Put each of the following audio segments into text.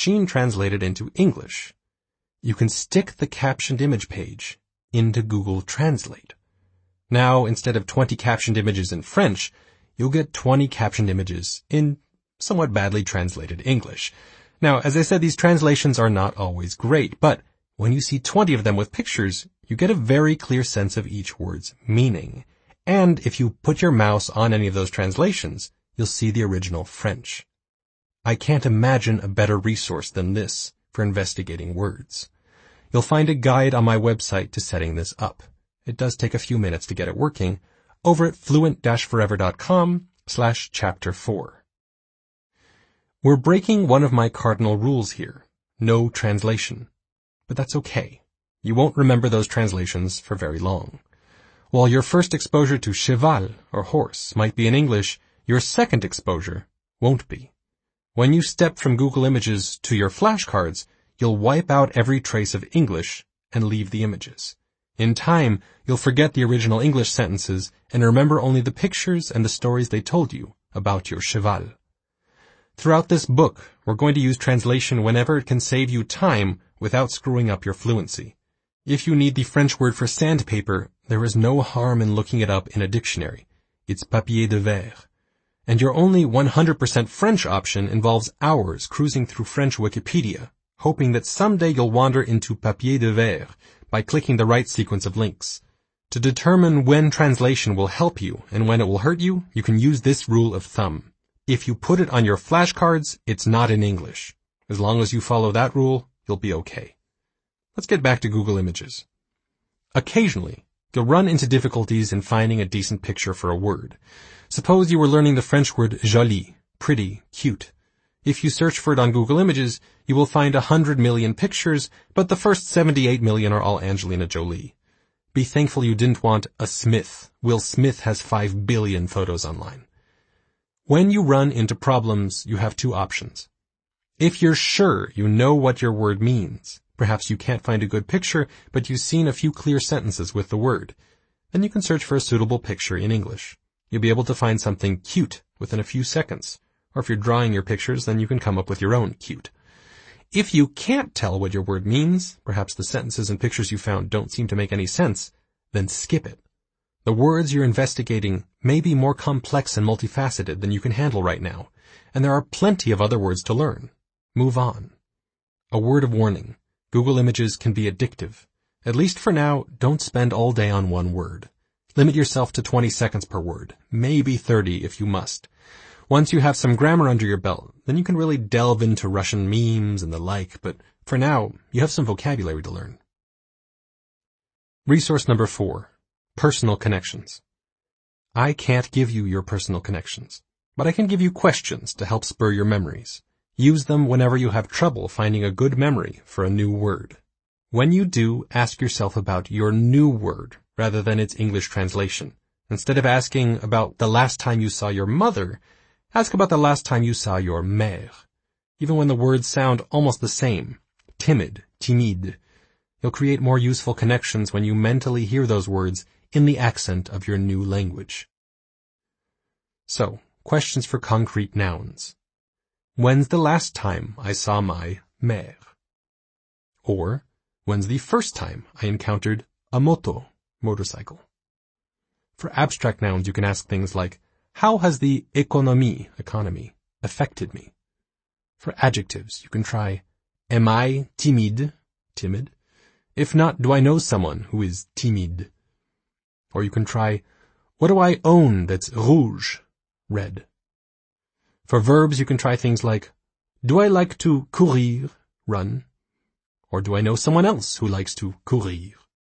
Gene translated into English. You can stick the captioned image page into Google Translate. Now, instead of 20 captioned images in French, you'll get 20 captioned images in somewhat badly translated English. Now, as I said, these translations are not always great, but when you see 20 of them with pictures, you get a very clear sense of each word's meaning. And if you put your mouse on any of those translations, you'll see the original French. I can't imagine a better resource than this for investigating words. You'll find a guide on my website to setting this up. It does take a few minutes to get it working over at fluent-forever.com/chapter 4. We're breaking one of my cardinal rules here. No translation. But that's okay. You won't remember those translations for very long. While your first exposure to cheval, or horse, might be in English, your second exposure won't be. When you step from Google Images to your flashcards, you'll wipe out every trace of English and leave the images. In time, you'll forget the original English sentences and remember only the pictures and the stories they told you about your cheval. Throughout this book, we're going to use translation whenever it can save you time without screwing up your fluency. If you need the French word for sandpaper, there is no harm in looking it up in a dictionary. It's papier de verre. And your only 100% French option involves hours cruising through French Wikipedia, hoping that someday you'll wander into papier de verre by clicking the right sequence of links. To determine when translation will help you and when it will hurt you, you can use this rule of thumb. If you put it on your flashcards, it's not in English. As long as you follow that rule, you'll be okay. Let's get back to Google Images. Occasionally, you'll run into difficulties in finding a decent picture for a word. Suppose you were learning the French word jolie, pretty, cute. If you search for it on Google Images, you will find 100 million pictures, but the first 78 million are all Angelina Jolie. Be thankful you didn't want a Smith. Will Smith has 5 billion photos online. When you run into problems, you have two options. If you're sure you know what your word means, perhaps you can't find a good picture, but you've seen a few clear sentences with the word, then you can search for a suitable picture in English. You'll be able to find something cute within a few seconds. Or if you're drawing your pictures, then you can come up with your own cute. If you can't tell what your word means, perhaps the sentences and pictures you found don't seem to make any sense, then skip it. The words you're investigating may be more complex and multifaceted than you can handle right now, and there are plenty of other words to learn. Move on. A word of warning. Google Images can be addictive. At least for now, don't spend all day on one word. Limit yourself to 20 seconds per word, maybe 30 if you must. Once you have some grammar under your belt, then you can really delve into Russian memes and the like, but for now, you have some vocabulary to learn. Resource number 4. Personal connections. I can't give you your personal connections, but I can give you questions to help spur your memories. Use them whenever you have trouble finding a good memory for a new word. When you do, ask yourself about your new word rather than its English translation. Instead of asking about the last time you saw your mother, ask about the last time you saw your mère. Even when the words sound almost the same, timid, timide, you'll create more useful connections when you mentally hear those words in the accent of your new language. So, questions for concrete nouns. When's the last time I saw my mère? Or, when's the first time I encountered a motorcycle? For abstract nouns, you can ask things like, how has the economy, affected me? For adjectives, you can try, am I timid? If not, do I know someone who is timide? Or you can try, what do I own that's rouge, red? For verbs, you can try things like, do I like to courir, run? Or do I know someone else who likes to courir?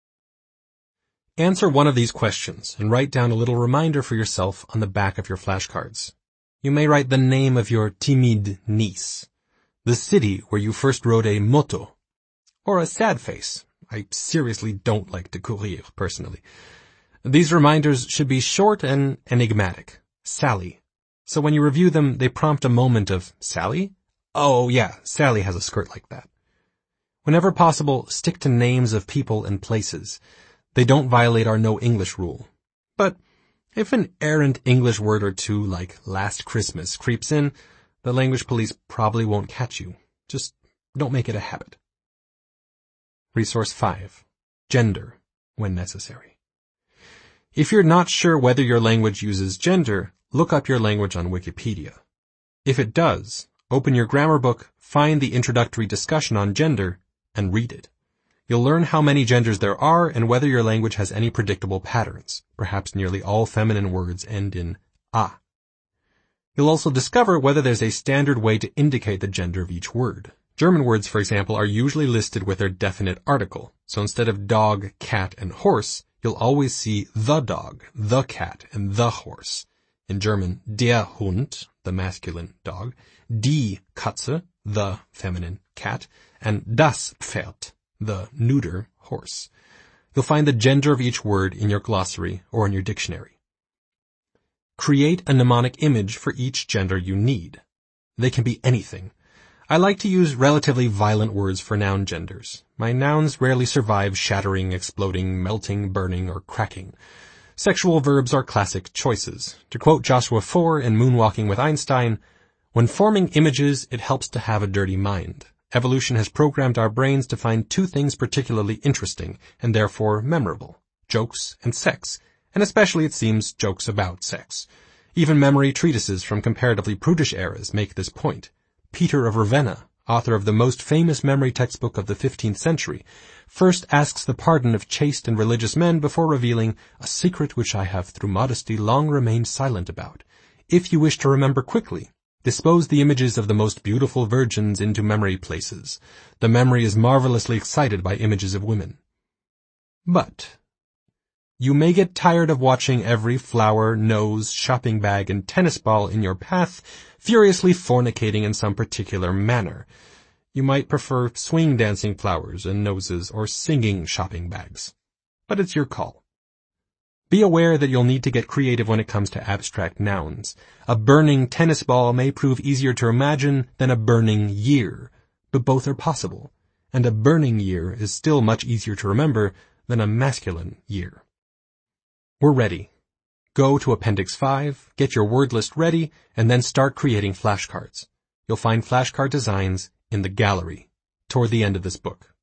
Answer one of these questions and write down a little reminder for yourself on the back of your flashcards. You may write the name of your timide niece, the city where you first rode a moto, or a sad face. I seriously don't like to courir, personally. These reminders should be short and enigmatic. Sally. So when you review them, they prompt a moment of, Sally? Oh yeah, Sally has a skirt like that. Whenever possible, stick to names of people and places. They don't violate our no English rule. But if an errant English word or two like last Christmas creeps in, the language police probably won't catch you. Just Don't make it a habit. Resource 5. Gender, when necessary. If you're not sure whether your language uses gender, look up your language on Wikipedia. If it does, open your grammar book, find the introductory discussion on gender, and read it. You'll learn how many genders there are and whether your language has any predictable patterns. Perhaps nearly all feminine words end in a. You'll also discover whether there's a standard way to indicate the gender of each word. German words, for example, are usually listed with their definite article. So instead of dog, cat, and horse, you'll always see the dog, the cat, and the horse. In German, der Hund, the masculine dog, die Katze, the feminine cat, and das Pferd, the neuter horse. You'll find the gender of each word in your glossary or in your dictionary. Create a mnemonic image for each gender you need. They can be anything. I like to use relatively violent words for noun genders. My nouns rarely survive shattering, exploding, melting, burning, or cracking. Sexual verbs are classic choices. To quote Joshua Foer in Moonwalking with Einstein, "When forming images, it helps to have a dirty mind. Evolution has programmed our brains to find two things particularly interesting, and therefore memorable: jokes and sex, and especially, it seems, jokes about sex. Even memory treatises from comparatively prudish eras make this point. Peter of Ravenna, author of the most famous memory textbook of the 15th century, first asks the pardon of chaste and religious men before revealing a secret which I have through modesty long remained silent about. If you wish to remember quickly, dispose the images of the most beautiful virgins into memory places. The memory is marvelously excited by images of women." But you may get tired of watching every flower, nose, shopping bag, and tennis ball in your path furiously fornicating in some particular manner. You might prefer swing dancing flowers and noses or singing shopping bags. But it's your call. Be aware that you'll need to get creative when it comes to abstract nouns. A burning tennis ball may prove easier to imagine than a burning year, but both are possible, and a burning year is still much easier to remember than a masculine year. We're ready. Go to Appendix 5, get your word list ready, and then start creating flashcards. You'll find flashcard designs in the gallery, toward the end of this book.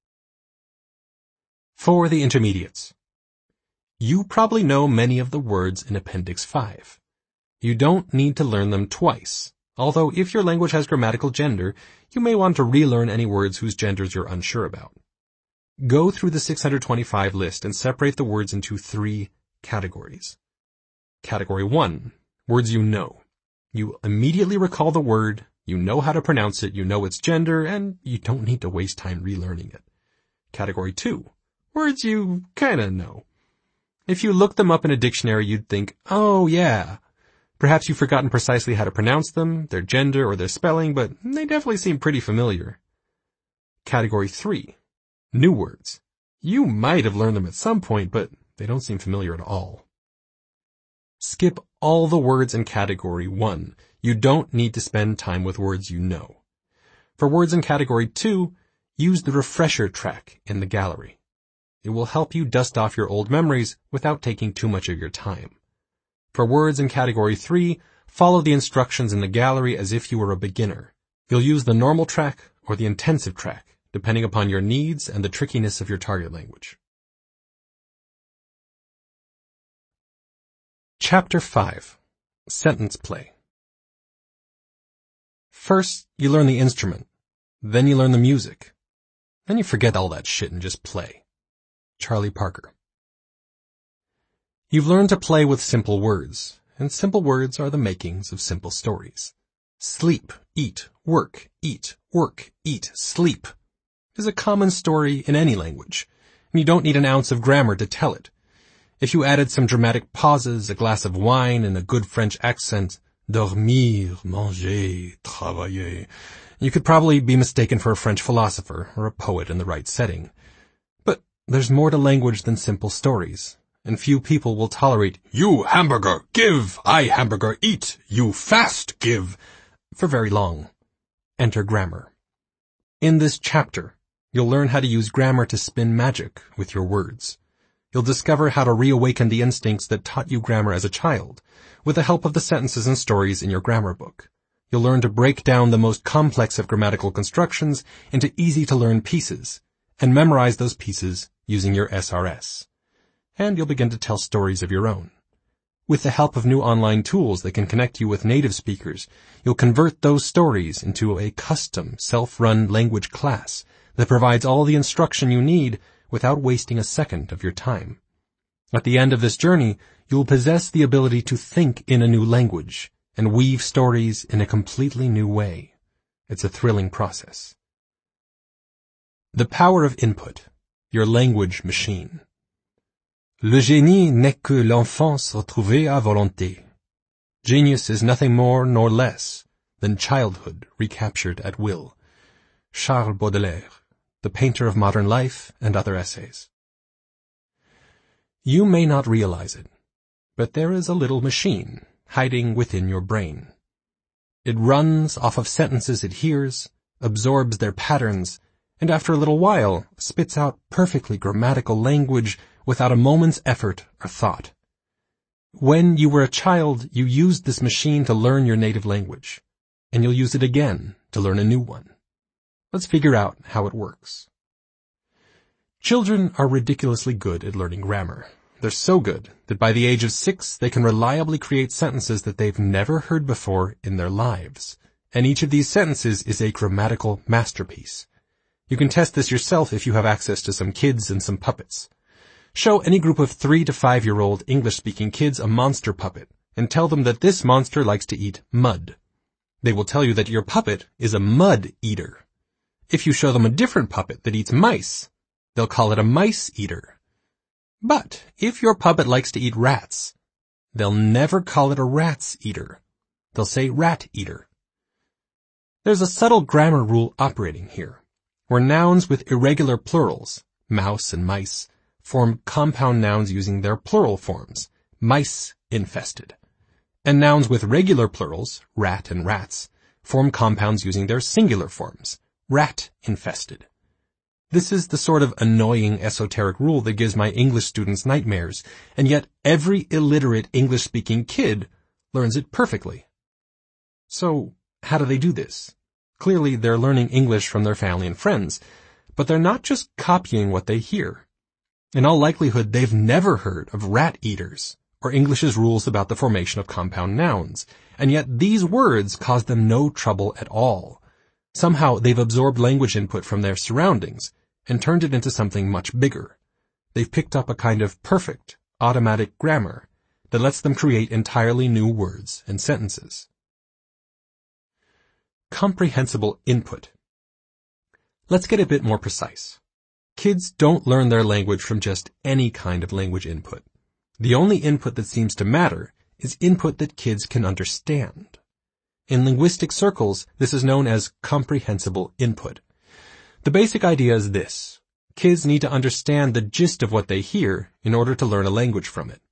For the intermediates. You probably know many of the words in Appendix 5. You don't need to learn them twice, although if your language has grammatical gender, you may want to relearn any words whose genders you're unsure about. Go through the 625 list and separate the words into 3 categories. Category 1, words you know. You immediately recall the word, you know how to pronounce it, you know its gender, and you don't need to waste time relearning it. Category 2, words you kinda know. If you look them up in a dictionary, you'd think, oh yeah. Perhaps you've forgotten precisely how to pronounce them, their gender, or their spelling, but they definitely seem pretty familiar. Category 3, new words. You might have learned them at some point, but they don't seem familiar at all. Skip all the words in Category 1. You don't need to spend time with words you know. For words in Category 2, use the refresher track in the gallery. It will help you dust off your old memories without taking too much of your time. For words in Category 3, follow the instructions in the gallery as if you were a beginner. You'll use the normal track or the intensive track, depending upon your needs and the trickiness of your target language. Chapter 5. Sentence Play. First, you learn the instrument. Then you learn the music. Then you forget all that shit and just play. Charlie Parker. You've learned to play with simple words, and simple words are the makings of simple stories. Sleep, eat, work, sleep is a common story in any language, and you don't need an ounce of grammar to tell it. If you added some dramatic pauses, a glass of wine, and a good French accent, dormir, manger, travailler, you could probably be mistaken for a French philosopher or a poet in the right setting. But there's more to language than simple stories, and few people will tolerate, you hamburger, give, I hamburger, eat, you fast, give, for very long. Enter grammar. In this chapter, you'll learn how to use grammar to spin magic with your words. You'll discover how to reawaken the instincts that taught you grammar as a child, with the help of the sentences and stories in your grammar book. You'll learn to break down the most complex of grammatical constructions into easy-to-learn pieces, and memorize those pieces using your SRS. And you'll begin to tell stories of your own. With the help of new online tools that can connect you with native speakers, you'll convert those stories into a custom, self-run language class that provides all the instruction you need without wasting a second of your time. At the end of this journey, you'll possess the ability to think in a new language and weave stories in a completely new way. It's a thrilling process. The power of input, your language machine. Le génie n'est que l'enfance retrouvée à volonté. Genius is nothing more nor less than childhood recaptured at will. Charles Baudelaire, The Painter of Modern Life, and Other Essays. You may not realize it, but there is a little machine hiding within your brain. It runs off of sentences it hears, absorbs their patterns, and after a little while spits out perfectly grammatical language without a moment's effort or thought. When you were a child, you used this machine to learn your native language, and you'll use it again to learn a new one. Let's figure out how it works. Children are ridiculously good at learning grammar. They're so good that by the age of 6, they can reliably create sentences that they've never heard before in their lives. And each of these sentences is a grammatical masterpiece. You can test this yourself if you have access to some kids and some puppets. Show any group of 3 to 5-year-old English-speaking kids a monster puppet and tell them that this monster likes to eat mud. They will tell you that your puppet is a mud eater. If you show them a different puppet that eats mice, they'll call it a mice eater. But if your puppet likes to eat rats, they'll never call it a rats eater. They'll say rat eater. There's a subtle grammar rule operating here, where nouns with irregular plurals, mouse and mice, form compound nouns using their plural forms, mice-infested. And nouns with regular plurals, rat and rats, form compounds using their singular forms, rat-infested. This is the sort of annoying esoteric rule that gives my English students nightmares, and yet every illiterate English-speaking kid learns it perfectly. So, how do they do this? Clearly, they're learning English from their family and friends, but they're not just copying what they hear. In all likelihood, they've never heard of rat eaters or English's rules about the formation of compound nouns, and yet these words cause them no trouble at all. Somehow, they've absorbed language input from their surroundings and turned it into something much bigger. They've picked up a kind of perfect, automatic grammar that lets them create entirely new words and sentences. Comprehensible input. Let's get a bit more precise. Kids don't learn their language from just any kind of language input. The only input that seems to matter is input that kids can understand. In linguistic circles, this is known as comprehensible input. The basic idea is this: kids need to understand the gist of what they hear in order to learn a language from it.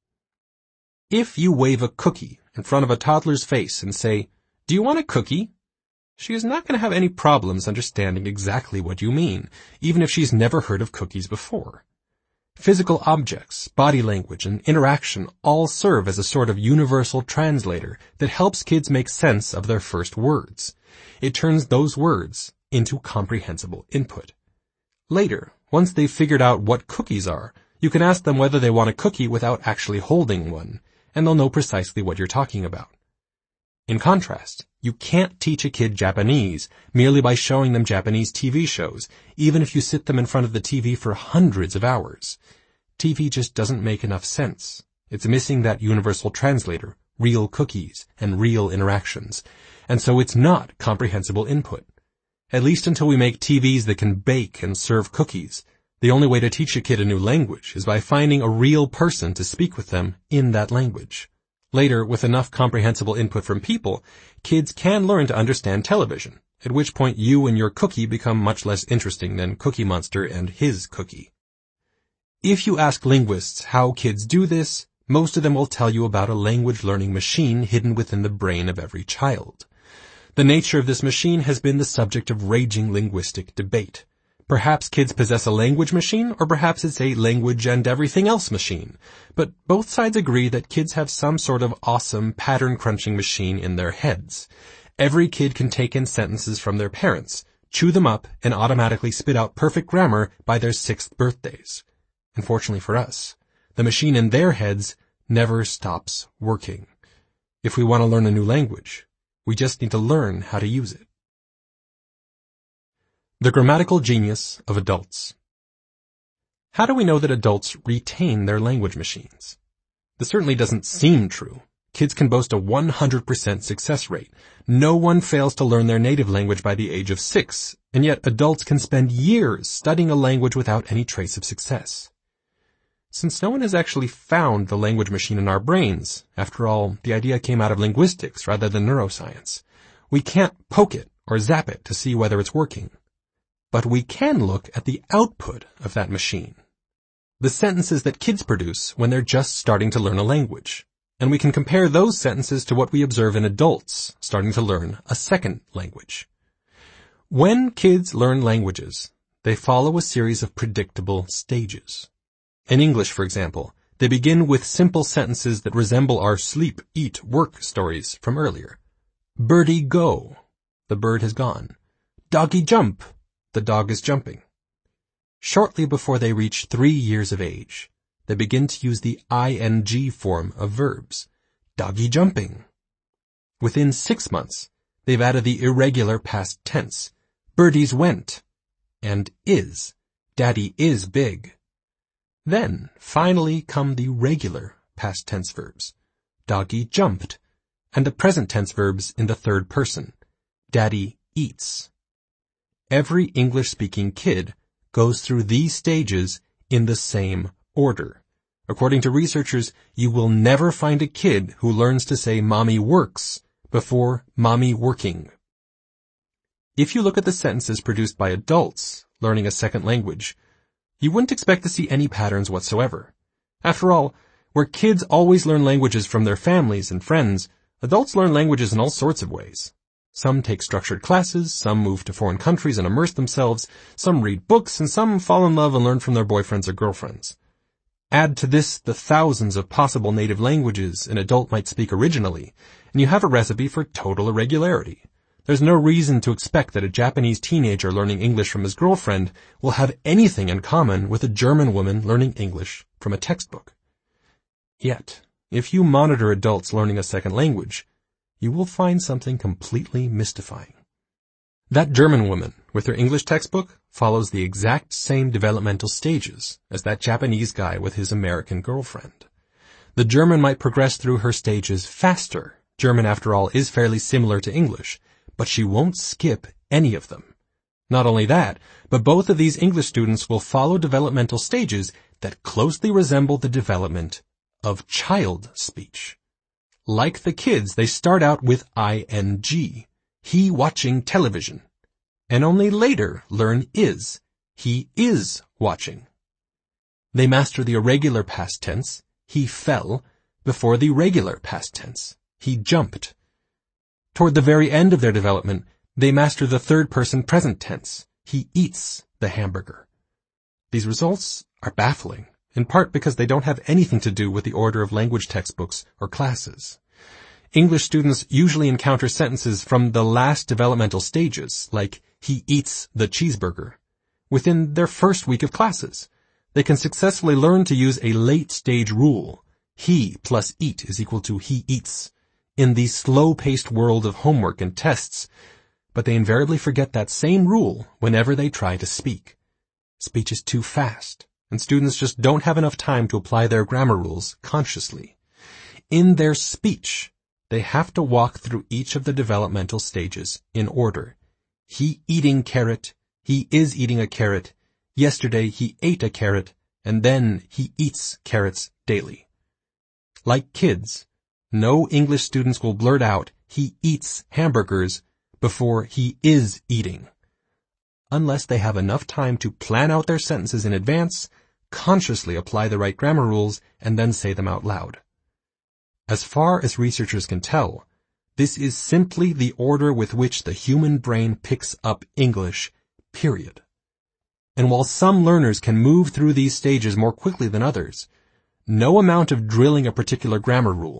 If you wave a cookie in front of a toddler's face and say, "Do you want a cookie?" she is not going to have any problems understanding exactly what you mean, even if she's never heard of cookies before. Physical objects, body language, and interaction all serve as a sort of universal translator that helps kids make sense of their first words. It turns those words into comprehensible input. Later, once they've figured out what cookies are, you can ask them whether they want a cookie without actually holding one, and they'll know precisely what you're talking about. In contrast, you can't teach a kid Japanese merely by showing them Japanese TV shows, even if you sit them in front of the TV for hundreds of hours. TV just doesn't make enough sense. It's missing that universal translator, real cookies, and real interactions. And so it's not comprehensible input. At least until we make TVs that can bake and serve cookies, the only way to teach a kid a new language is by finding a real person to speak with them in that language. Later, with enough comprehensible input from people, kids can learn to understand television, at which point you and your cookie become much less interesting than Cookie Monster and his cookie. If you ask linguists how kids do this, most of them will tell you about a language learning machine hidden within the brain of every child. The nature of this machine has been the subject of raging linguistic debate. Perhaps kids possess a language machine, or perhaps it's a language and everything else machine. But both sides agree that kids have some sort of awesome pattern-crunching machine in their heads. Every kid can take in sentences from their parents, chew them up, and automatically spit out perfect grammar by their 6th birthdays. Unfortunately for us, the machine in their heads never stops working. If we want to learn a new language, we just need to learn how to use it. The grammatical genius of adults. How do we know that adults retain their language machines? This certainly doesn't seem true. Kids can boast a 100% success rate. No one fails to learn their native language by the age of 6, and yet adults can spend years studying a language without any trace of success. Since no one has actually found the language machine in our brains, after all, the idea came out of linguistics rather than neuroscience, we can't poke it or zap it to see whether it's working. But we can look at the output of that machine, the sentences that kids produce when they're just starting to learn a language. And we can compare those sentences to what we observe in adults starting to learn a second language. When kids learn languages, they follow a series of predictable stages. In English, for example, they begin with simple sentences that resemble our sleep, eat, work stories from earlier. Birdie go, the bird has gone. Doggy jump, the dog is jumping. Shortly before they reach 3 years of age, they begin to use the ing form of verbs. Doggy jumping. Within 6 months, they've added the irregular past tense. Birdies went. And is. Daddy is big. Then, finally come the regular past tense verbs. Doggy jumped. And the present tense verbs in the third person. Daddy eats. Every English-speaking kid goes through these stages in the same order. According to researchers, you will never find a kid who learns to say mommy works before mommy working. If you look at the sentences produced by adults learning a second language, you wouldn't expect to see any patterns whatsoever. After all, where kids always learn languages from their families and friends, adults learn languages in all sorts of ways. Some take structured classes, some move to foreign countries and immerse themselves, some read books, and some fall in love and learn from their boyfriends or girlfriends. Add to this the thousands of possible native languages an adult might speak originally, and you have a recipe for total irregularity. There's no reason to expect that a Japanese teenager learning English from his girlfriend will have anything in common with a German woman learning English from a textbook. Yet, if you monitor adults learning a second language, you will find something completely mystifying. That German woman with her English textbook follows the exact same developmental stages as that Japanese guy with his American girlfriend. The German might progress through her stages faster. German, after all, is fairly similar to English, but she won't skip any of them. Not only that, but both of these English students will follow developmental stages that closely resemble the development of child speech. Like the kids, they start out with ing, he watching television, and only later learn is, he is watching. They master the irregular past tense, he fell, before the regular past tense, he jumped. Toward the very end of their development, they master the third-person present tense, he eats the hamburger. These results are baffling, in part because they don't have anything to do with the order of language textbooks or classes. English students usually encounter sentences from the last developmental stages, like he eats the cheeseburger, within their first week of classes. They can successfully learn to use a late-stage rule, he plus eat is equal to he eats, in the slow-paced world of homework and tests, but they invariably forget that same rule whenever they try to speak. Speech is too fast, and students just don't have enough time to apply their grammar rules consciously. In their speech, they have to walk through each of the developmental stages in order. He eating carrot, he is eating a carrot, yesterday he ate a carrot, and then he eats carrots daily. Like kids, no English students will blurt out, he eats hamburgers, before he is eating, unless they have enough time to plan out their sentences in advance, consciously apply the right grammar rules, and then say them out loud. As far as researchers can tell, this is simply the order with which the human brain picks up English, period. And while some learners can move through these stages more quickly than others, no amount of drilling a particular grammar rule,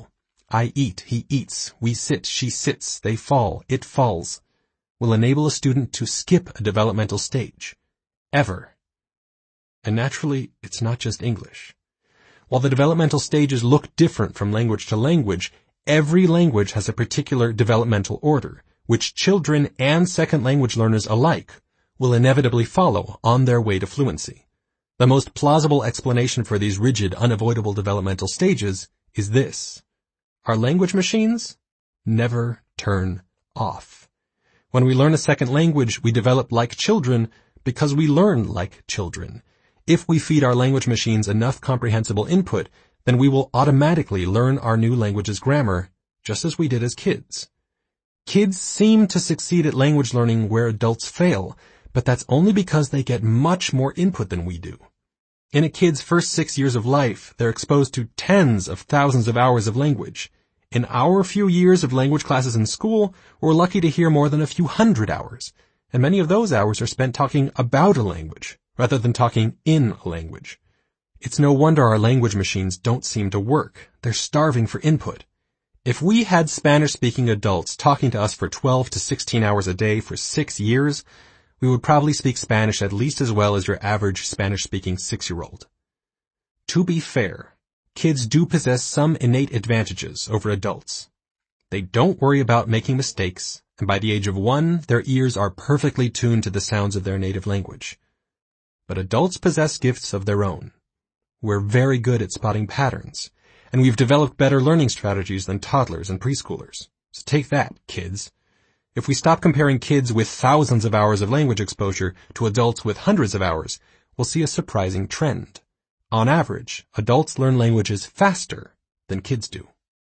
I eat, he eats, we sit, she sits, they fall, it falls, will enable a student to skip a developmental stage. Ever. And naturally, it's not just English. While the developmental stages look different from language to language, every language has a particular developmental order, which children and second language learners alike will inevitably follow on their way to fluency. The most plausible explanation for these rigid, unavoidable developmental stages is this. Our language machines never turn off. When we learn a second language, we develop like children because we learn like children. If we feed our language machines enough comprehensible input, then we will automatically learn our new language's grammar, just as we did as kids. Kids seem to succeed at language learning where adults fail, but that's only because they get much more input than we do. In a kid's first 6 years of life, they're exposed to tens of thousands of hours of language. In our few years of language classes in school, we're lucky to hear more than a few hundred hours, and many of those hours are spent talking about a language, rather than talking in a language. It's no wonder our language machines don't seem to work. They're starving for input. If we had Spanish-speaking adults talking to us for 12 to 16 hours a day for 6 years, we would probably speak Spanish at least as well as your average Spanish-speaking 6-year-old. To be fair, kids do possess some innate advantages over adults. They don't worry about making mistakes, and by the age of 1, their ears are perfectly tuned to the sounds of their native language. But adults possess gifts of their own. We're very good at spotting patterns, and we've developed better learning strategies than toddlers and preschoolers. So take that, kids. If we stop comparing kids with thousands of hours of language exposure to adults with hundreds of hours, we'll see a surprising trend. On average, adults learn languages faster than kids do.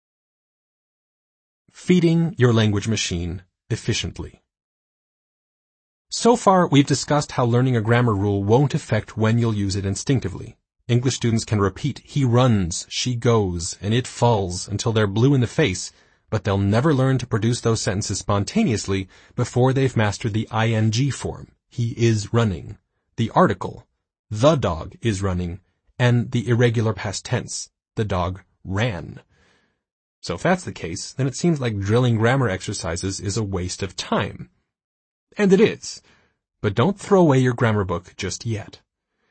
Feeding your language machine efficiently. So far, we've discussed how learning a grammar rule won't affect when you'll use it instinctively. English students can repeat, he runs, she goes, and it falls until they're blue in the face, but they'll never learn to produce those sentences spontaneously before they've mastered the ing form, he is running, the article, the dog is running, and the irregular past tense, the dog ran. So if that's the case, then it seems like drilling grammar exercises is a waste of time. And it is. But don't throw away your grammar book just yet.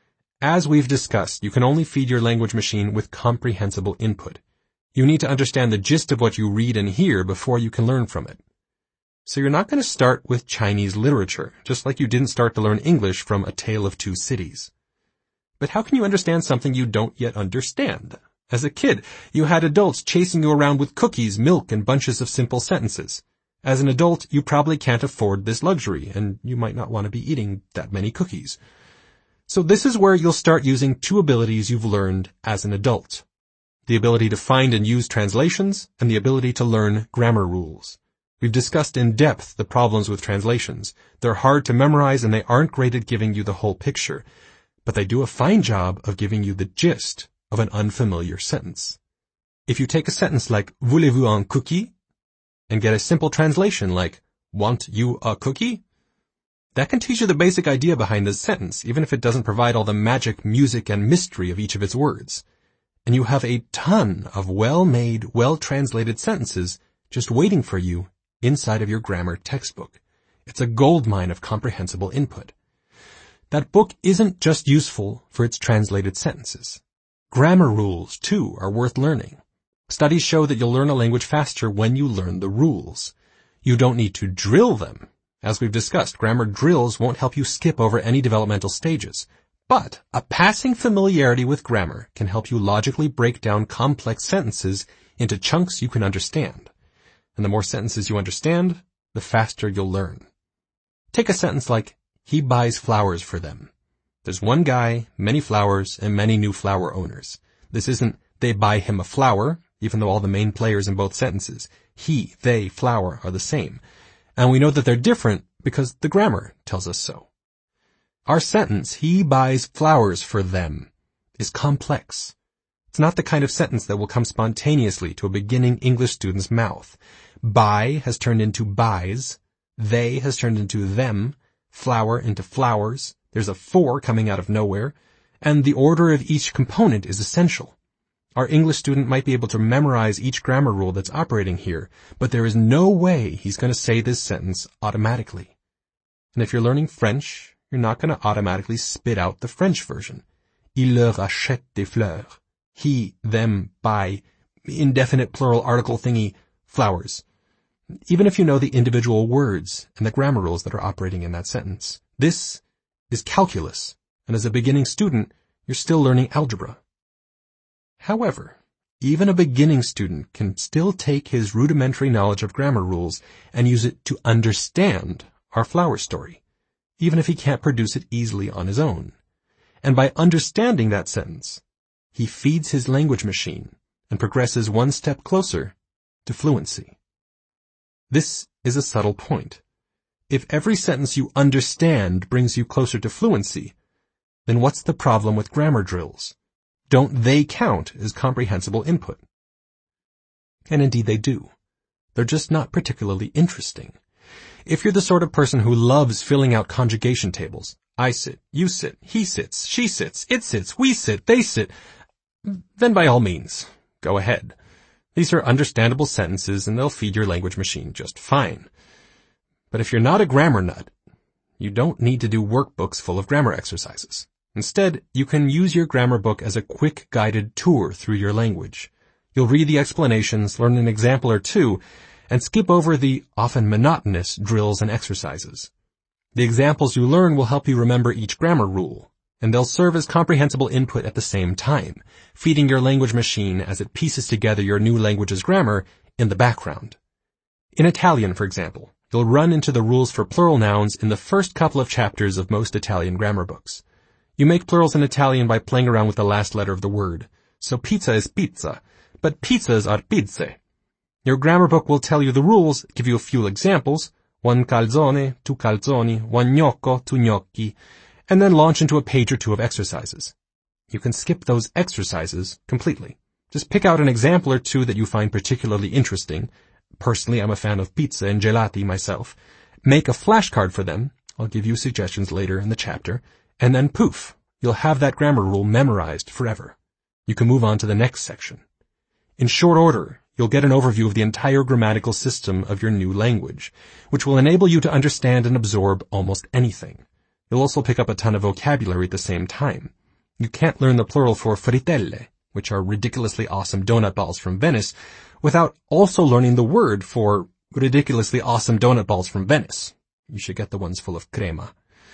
As we've discussed, you can only feed your language machine with comprehensible input. You need to understand the gist of what you read and hear before you can learn from it. So you're not going to start with Chinese literature, just like you didn't start to learn English from A Tale of Two Cities. But how can you understand something you don't yet understand? As a kid, you had adults chasing you around with cookies, milk, and bunches of simple sentences. As an adult, you probably can't afford this luxury, and you might not want to be eating that many cookies. So this is where you'll start using two abilities you've learned as an adult. The ability to find and use translations, and the ability to learn grammar rules. We've discussed in depth the problems with translations. They're hard to memorize and they aren't great at giving you the whole picture, but they do a fine job of giving you the gist of an unfamiliar sentence. If you take a sentence like, voulez-vous un cookie? And get a simple translation like, want you a cookie? That can teach you the basic idea behind the sentence, even if it doesn't provide all the magic, music, and mystery of each of its words. And you have a ton of well-made, well-translated sentences just waiting for you inside of your grammar textbook. It's a goldmine of comprehensible input. That book isn't just useful for its translated sentences. Grammar rules, too, are worth learning. Studies show that you'll learn a language faster when you learn the rules. You don't need to drill them. As we've discussed, grammar drills won't help you skip over any developmental stages. But a passing familiarity with grammar can help you logically break down complex sentences into chunks you can understand. And the more sentences you understand, the faster you'll learn. Take a sentence like, he buys flowers for them. There's one guy, many flowers, and many new flower owners. This isn't, they buy him a flower, even though all the main players in both sentences, he, they, flower, are the same. And we know that they're different because the grammar tells us so. Our sentence, he buys flowers for them, is complex. It's not the kind of sentence that will come spontaneously to a beginning English student's mouth. Buy has turned into buys, they has turned into them, flower into flowers, there's a for coming out of nowhere, and the order of each component is essential. Our English student might be able to memorize each grammar rule that's operating here, but there is no way he's going to say this sentence automatically. And if you're learning French, you're not going to automatically spit out the French version. Il leur achète des fleurs. He, them, buy, indefinite plural article thingy, flowers. Even if you know the individual words and the grammar rules that are operating in that sentence. This is calculus, and as a beginning student, you're still learning algebra. However, even a beginning student can still take his rudimentary knowledge of grammar rules and use it to understand our flower story, even if he can't produce it easily on his own. And by understanding that sentence, he feeds his language machine and progresses one step closer to fluency. This is a subtle point. If every sentence you understand brings you closer to fluency, then what's the problem with grammar drills? Don't they count as comprehensible input? And indeed they do. They're just not particularly interesting. If you're the sort of person who loves filling out conjugation tables, I sit, you sit, he sits, she sits, it sits, we sit, they sit, then by all means, go ahead. These are understandable sentences and they'll feed your language machine just fine. But if you're not a grammar nut, you don't need to do workbooks full of grammar exercises. Instead, you can use your grammar book as a quick guided tour through your language. You'll read the explanations, learn an example or two, and skip over the often monotonous drills and exercises. The examples you learn will help you remember each grammar rule, and they'll serve as comprehensible input at the same time, feeding your language machine as it pieces together your new language's grammar in the background. In Italian, for example, you'll run into the rules for plural nouns in the first couple of chapters of most Italian grammar books. You make plurals in Italian by playing around with the last letter of the word. So pizza is pizza, but pizzas are pizze. Your grammar book will tell you the rules, give you a few examples, one calzone, two calzoni, one gnocco, two gnocchi, and then launch into a page or two of exercises. You can skip those exercises completely. Just pick out an example or two that you find particularly interesting. Personally, I'm a fan of pizza and gelati myself. Make a flashcard for them. I'll give you suggestions later in the chapter. And then poof, you'll have that grammar rule memorized forever. You can move on to the next section. In short order, you'll get an overview of the entire grammatical system of your new language, which will enable you to understand and absorb almost anything. You'll also pick up a ton of vocabulary at the same time. You can't learn the plural for frittelle, which are ridiculously awesome donut balls from Venice, without also learning the word for ridiculously awesome donut balls from Venice. You should get the ones full of crema.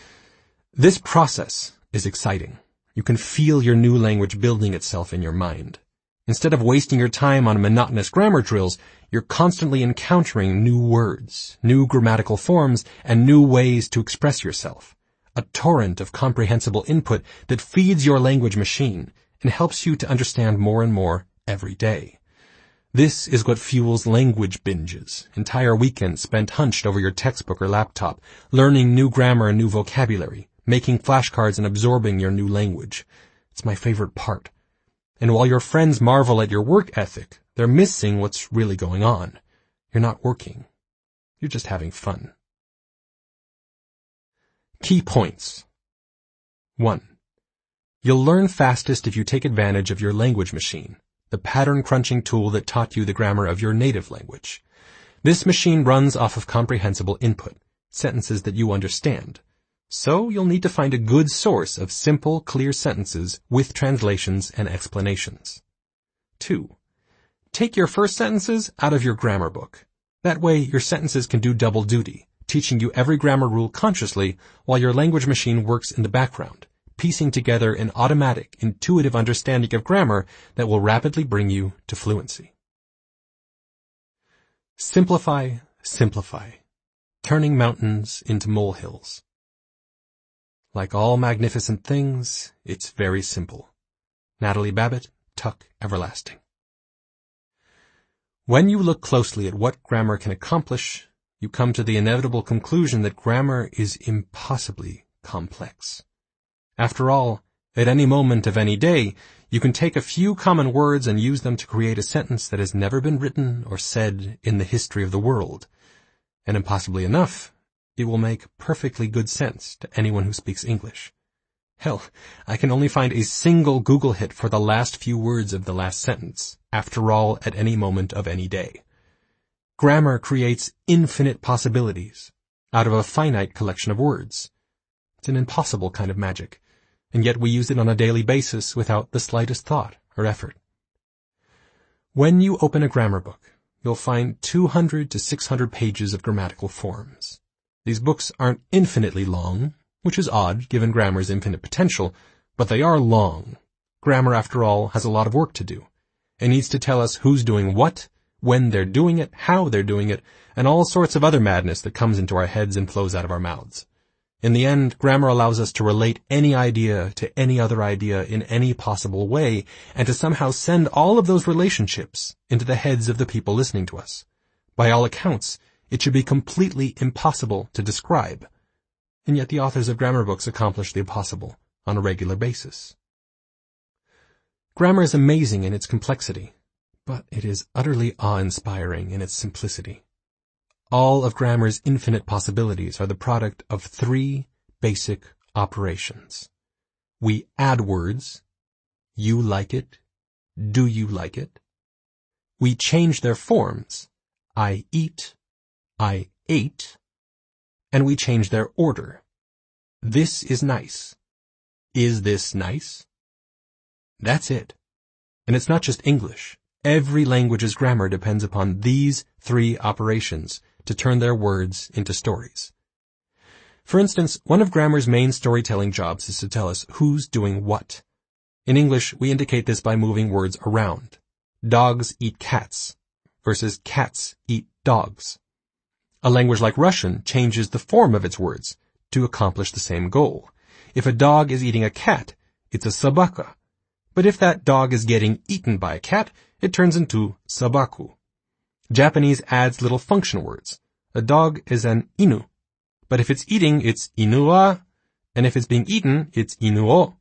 This process is exciting. You can feel your new language building itself in your mind. Instead of wasting your time on monotonous grammar drills, you're constantly encountering new words, new grammatical forms, and new ways to express yourself. A torrent of comprehensible input that feeds your language machine and helps you to understand more and more every day. This is what fuels language binges, entire weekends spent hunched over your textbook or laptop, learning new grammar and new vocabulary, making flashcards and absorbing your new language. It's my favorite part. And while your friends marvel at your work ethic, they're missing what's really going on. You're not working. You're just having fun. Key points. 1. You'll learn fastest if you take advantage of your language machine, the pattern crunching tool that taught you the grammar of your native language. This machine runs off of comprehensible input, sentences that you understand. So you'll need to find a good source of simple, clear sentences with translations and explanations. 2. Take your first sentences out of your grammar book. That way your sentences can do double duty, teaching you every grammar rule consciously while your language machine works in the background, piecing together an automatic, intuitive understanding of grammar that will rapidly bring you to fluency. Simplify, simplify, turning mountains into molehills. Like all magnificent things, it's very simple. Natalie Babbitt, Tuck Everlasting. When you look closely at what grammar can accomplish, you come to the inevitable conclusion that grammar is impossibly complex. After all, at any moment of any day, you can take a few common words and use them to create a sentence that has never been written or said in the history of the world. And impossibly enough, it will make perfectly good sense to anyone who speaks English. Hell, I can only find a single Google hit for the last few words of the last sentence, after all, at any moment of any day. Grammar creates infinite possibilities out of a finite collection of words. It's an impossible kind of magic, and yet we use it on a daily basis without the slightest thought or effort. When you open a grammar book, you'll find 200 to 600 pages of grammatical forms. These books aren't infinitely long, which is odd given grammar's infinite potential, but they are long. Grammar, after all, has a lot of work to do. It needs to tell us who's doing what, when they're doing it, how they're doing it, and all sorts of other madness that comes into our heads and flows out of our mouths. In the end, grammar allows us to relate any idea to any other idea in any possible way, and to somehow send all of those relationships into the heads of the people listening to us. By all accounts, it should be completely impossible to describe. And yet the authors of grammar books accomplish the impossible on a regular basis. Grammar is amazing in its complexity, but it is utterly awe-inspiring in its simplicity. All of grammar's infinite possibilities are the product of three basic operations. We add words. You like it. Do you like it? We change their forms. I eat. I ate. And we change their order. This is nice. Is this nice? That's it. And it's not just English. Every language's grammar depends upon these three operations to turn their words into stories. For instance, one of grammar's main storytelling jobs is to tell us who's doing what. In English, we indicate this by moving words around. Dogs eat cats versus cats eat dogs. A language like Russian changes the form of its words to accomplish the same goal. If a dog is eating a cat, it's a sabaka. But if that dog is getting eaten by a cat, it turns into sabaku. Japanese adds little function words. A dog is an inu. But if it's eating, it's inu wa, and if it's being eaten, it's inu o.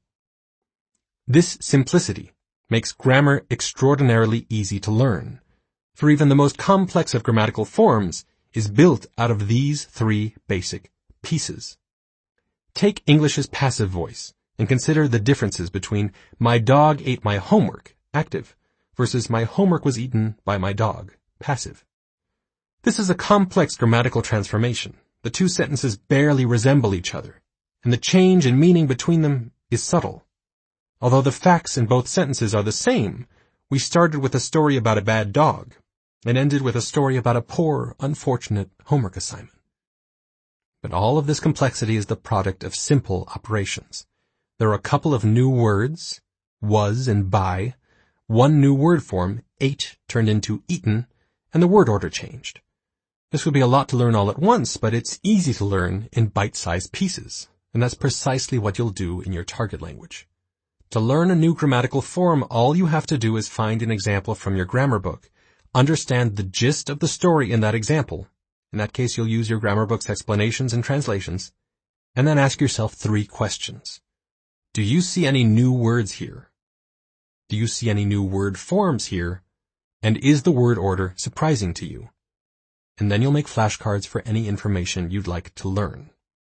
This simplicity makes grammar extraordinarily easy to learn, for even the most complex of grammatical forms is built out of these three basic pieces. Take English's passive voice and consider the differences between my dog ate my homework, active, versus my homework was eaten by my dog, passive. This is a complex grammatical transformation. The two sentences barely resemble each other, and the change in meaning between them is subtle. Although the facts in both sentences are the same, we started with a story about a bad dog and ended with a story about a poor, unfortunate homework assignment. But all of this complexity is the product of simple operations. There are a couple of new words, was and by, one new word form, ate, turned into eaten, and the word order changed. This would be a lot to learn all at once, but it's easy to learn in bite-sized pieces, and that's precisely what you'll do in your target language. To learn a new grammatical form, all you have to do is find an example from your grammar book, understand the gist of the story in that example. In that case, you'll use your grammar book's explanations and translations, and then ask yourself 3 questions. Do you see any new words here? Do you see any new word forms here? And is the word order surprising to you? And then you'll make flashcards for any information you'd like to learn.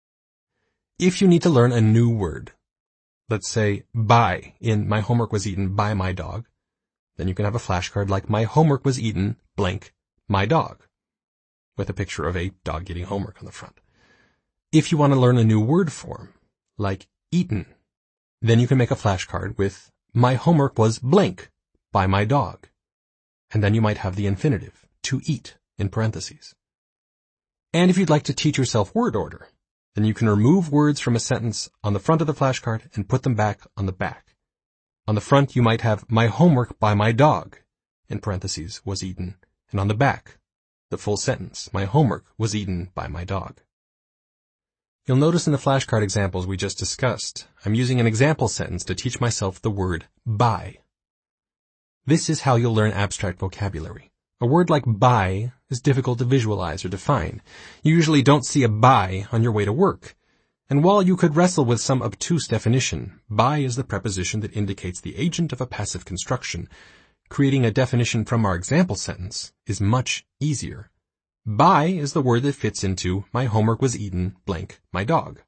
If you need to learn a new word, let's say by in my homework was eaten by my dog, then you can have a flashcard like my homework was eaten blank my dog, with a picture of a dog eating homework on the front. If you want to learn a new word form, like eaten, then you can make a flashcard with my homework was blank by my dog. And then you might have the infinitive, to eat, in parentheses. And if you'd like to teach yourself word order, then you can remove words from a sentence on the front of the flashcard and put them back on the back. On the front, you might have my homework by my dog, in parentheses, was eaten, and on the back, the full sentence, my homework was eaten by my dog. You'll notice in the flashcard examples we just discussed, I'm using an example sentence to teach myself the word by. This is how you'll learn abstract vocabulary. A word like by is difficult to visualize or define. You usually don't see a by on your way to work. And while you could wrestle with some obtuse definition, by is the preposition that indicates the agent of a passive construction. Creating a definition from our example sentence is much easier. By is the word that fits into my homework was eaten blank my dog.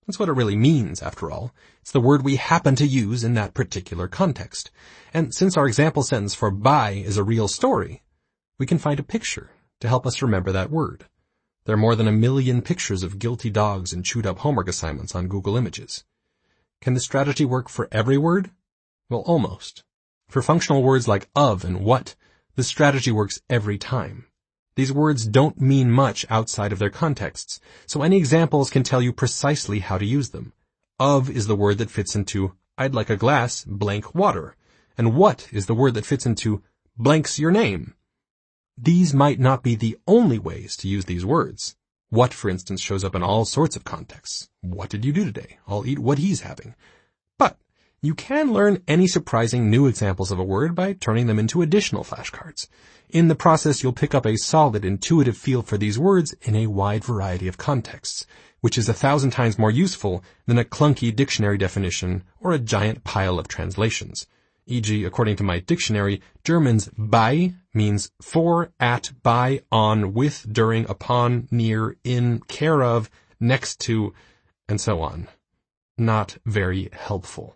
That's what it really means, after all. It's the word we happen to use in that particular context. And since our example sentence for by is a real story, we can find a picture to help us remember that word. There are more than 1 million pictures of guilty dogs and chewed-up homework assignments on Google Images. Can the strategy work for every word? Well, almost. For functional words like of and what, the strategy works every time. These words don't mean much outside of their contexts, so any examples can tell you precisely how to use them. Of is the word that fits into, I'd like a glass, blank water, and what is the word that fits into, blank's your name. These might not be the only ways to use these words. What, for instance, shows up in all sorts of contexts. What did you do today? I'll eat what he's having. But you can learn any surprising new examples of a word by turning them into additional flashcards. In the process, you'll pick up a solid, intuitive feel for these words in a wide variety of contexts, which is 1,000 times more useful than a clunky dictionary definition or a giant pile of translations. E.g., according to my dictionary, German's bei means for, at, by, on, with, during, upon, near, in, care of, next to, and so on. Not very helpful.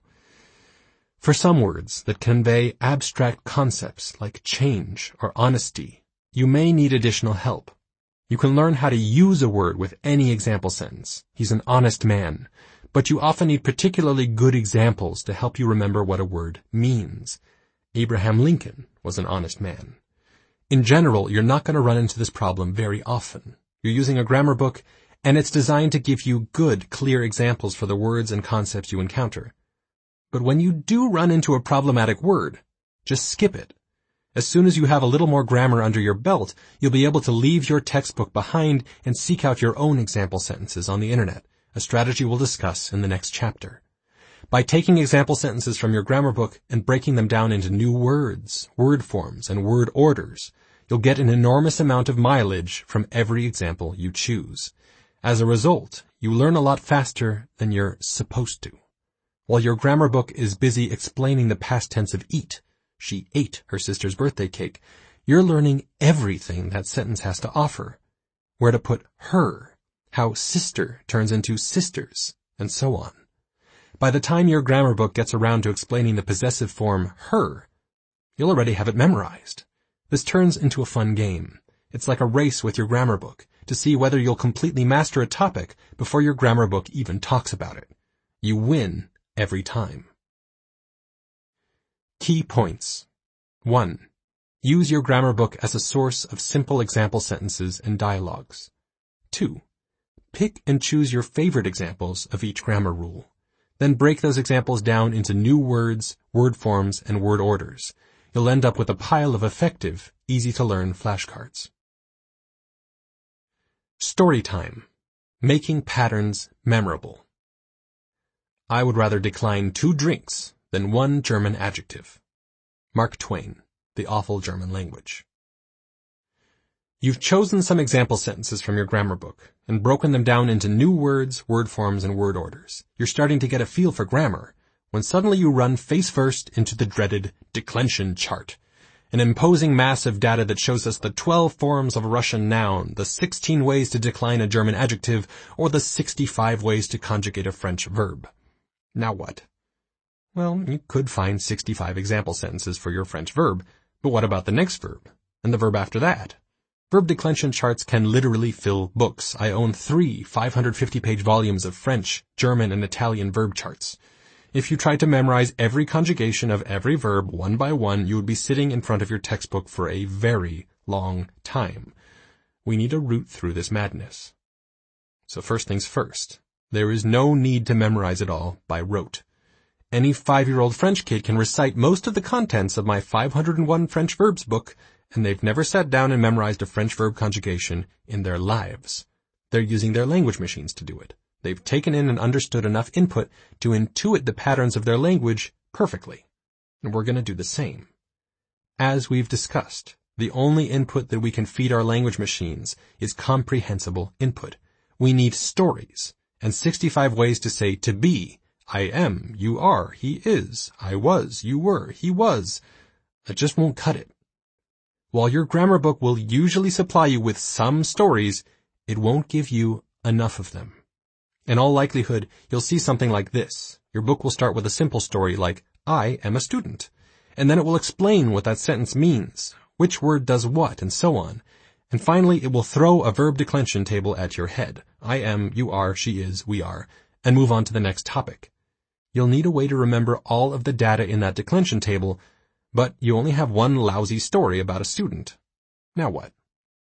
For some words that convey abstract concepts like change or honesty, you may need additional help. You can learn how to use a word with any example sentence. He's an honest man. But you often need particularly good examples to help you remember what a word means. Abraham Lincoln was an honest man. In general, you're not going to run into this problem very often. You're using a grammar book, and it's designed to give you good, clear examples for the words and concepts you encounter. But when you do run into a problematic word, just skip it. As soon as you have a little more grammar under your belt, you'll be able to leave your textbook behind and seek out your own example sentences on the internet, a strategy we'll discuss in the next chapter. By taking example sentences from your grammar book and breaking them down into new words, word forms, and word orders, you'll get an enormous amount of mileage from every example you choose. As a result, you learn a lot faster than you're supposed to. While your grammar book is busy explaining the past tense of eat, she ate her sister's birthday cake, you're learning everything that sentence has to offer. Where to put her, how sister turns into sisters, and so on. By the time your grammar book gets around to explaining the possessive form her, you'll already have it memorized. This turns into a fun game. It's like a race with your grammar book to see whether you'll completely master a topic before your grammar book even talks about it. You win every time. Key points. 1. Use your grammar book as a source of simple example sentences and dialogues. 2. Pick and choose your favorite examples of each grammar rule. Then break those examples down into new words, word forms, and word orders. You'll end up with a pile of effective, easy-to-learn flashcards. Story time. Making patterns memorable. I would rather decline 2 drinks than 1 German adjective. Mark Twain, The Awful German Language. You've chosen some example sentences from your grammar book and broken them down into new words, word forms, and word orders. You're starting to get a feel for grammar when suddenly you run face first into the dreaded declension chart, an imposing mass of data that shows us the 12 forms of a Russian noun, the 16 ways to decline a German adjective, or the 65 ways to conjugate a French verb. Now what? Well, you could find 65 example sentences for your French verb, but what about the next verb? And the verb after that? Verb declension charts can literally fill books. I own 3 550-page volumes of French, German, and Italian verb charts. If you tried to memorize every conjugation of every verb one by one, you would be sitting in front of your textbook for a very long time. We need to root through this madness. So first things first. There is no need to memorize it all by rote. Any 5-year-old French kid can recite most of the contents of my 501 French verbs book, and they've never sat down and memorized a French verb conjugation in their lives. They're using their language machines to do it. They've taken in and understood enough input to intuit the patterns of their language perfectly. And we're going to do the same. As we've discussed, the only input that we can feed our language machines is comprehensible input. We need stories and 65 ways to say to be, I am, you are, he is, I was, you were, he was. That just won't cut it. While your grammar book will usually supply you with some stories, it won't give you enough of them. In all likelihood, you'll see something like this. Your book will start with a simple story like, I am a student. And then it will explain what that sentence means, which word does what, and so on. And finally, it will throw a verb declension table at your head. I am, you are, she is, we are, and move on to the next topic. You'll need a way to remember all of the data in that declension table, but you only have one lousy story about a student. Now what?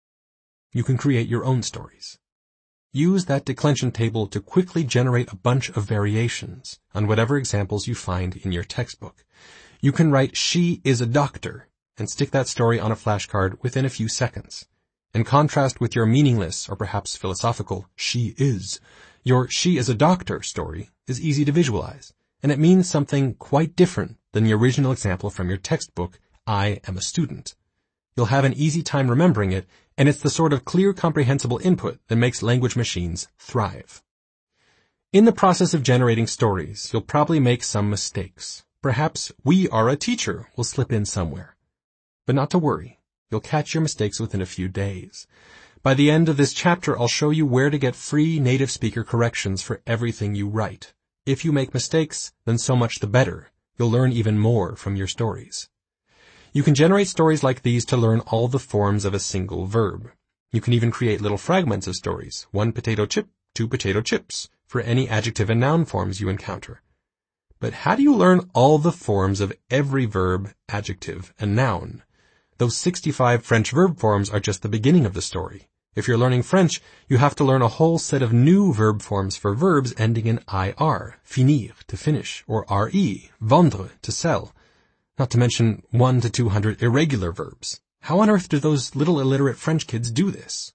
You can create your own stories. Use that declension table to quickly generate a bunch of variations on whatever examples you find in your textbook. You can write, she is a doctor, and stick that story on a flashcard within a few seconds. In contrast with your meaningless, or perhaps philosophical, she is, your she is a doctor story is easy to visualize, and it means something quite different than the original example from your textbook, I am a student. You'll have an easy time remembering it, and it's the sort of clear, comprehensible input that makes language machines thrive. In the process of generating stories, you'll probably make some mistakes. Perhaps we are a teacher will slip in somewhere. But not to worry. You'll catch your mistakes within a few days. By the end of this chapter, I'll show you where to get free native speaker corrections for everything you write. If you make mistakes, then so much the better. You'll learn even more from your stories. You can generate stories like these to learn all the forms of a single verb. You can even create little fragments of stories, 1 potato chip, 2 potato chips, for any adjective and noun forms you encounter. But how do you learn all the forms of every verb, adjective, and noun? Those 65 French verb forms are just the beginning of the story. If you're learning French, you have to learn a whole set of new verb forms for verbs ending in IR, finir, to finish, or RE, vendre, to sell. Not to mention 1 to 200 irregular verbs. How on earth do those little illiterate French kids do this?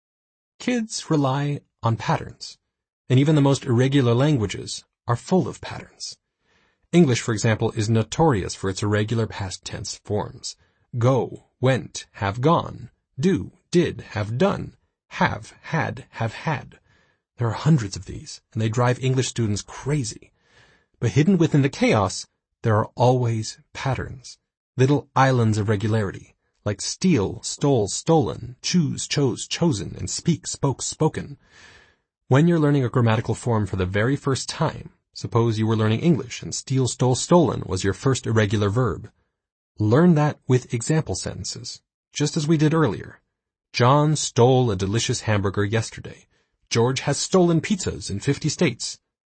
Kids rely on patterns, and even the most irregular languages are full of patterns. English, for example, is notorious for its irregular past tense forms. Go, went, have gone, do, did, have done, have, had, have had. There are hundreds of these, and they drive English students crazy. But hidden within the chaos, there are always patterns, little islands of regularity, like steal, stole, stolen, choose, chose, chosen, and speak, spoke, spoken. When you're learning a grammatical form for the very first time, suppose you were learning English and steal, stole, stolen was your first irregular verb. Learn that with example sentences, just as we did earlier. John stole a delicious hamburger yesterday. George has stolen pizzas in 50 states.